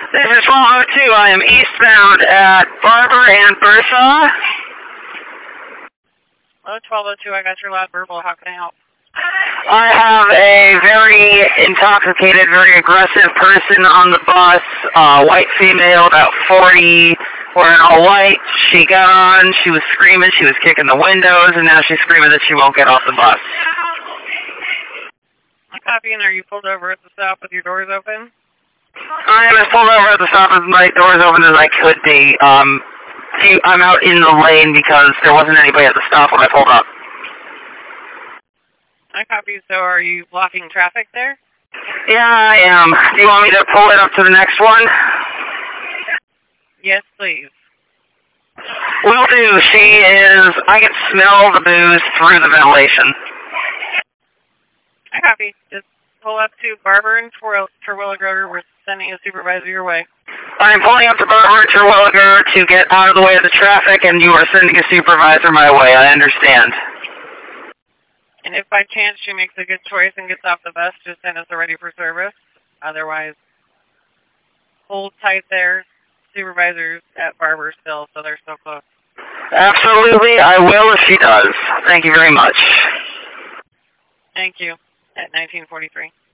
This is 1202. I am eastbound at Barber and Bertha. Oh, 1202, I got your loud verbal. How can I help? I have a very intoxicated, very aggressive person on the bus, white female, about 40, wearing all white. She got on, she was screaming, she was kicking the windows, and now she's screaming that she won't get off the bus. Copy, and are you pulled over at the stop with your doors open? I am as pulled over at the stop with my doors open as I could be. I'm out in the lane because there wasn't anybody at the stop when I pulled up. I copy. So are you blocking traffic there? Yeah, I am. Do you want me to pull it up to the next one? Yes, please. Will do. I can smell the booze through the ventilation. I copy. Just pull up to Barber and Terwilliger. We're sending a supervisor your way. I'm pulling up to Barber and Terwilliger to get out of the way of the traffic, and you are sending a supervisor my way. I understand. And if by chance she makes a good choice and gets off the bus, just send us a ready for service. Otherwise, hold tight there. Supervisors at Barber still, so they're so close. Absolutely, I will if she does. Thank you very much. Thank you. At 1943.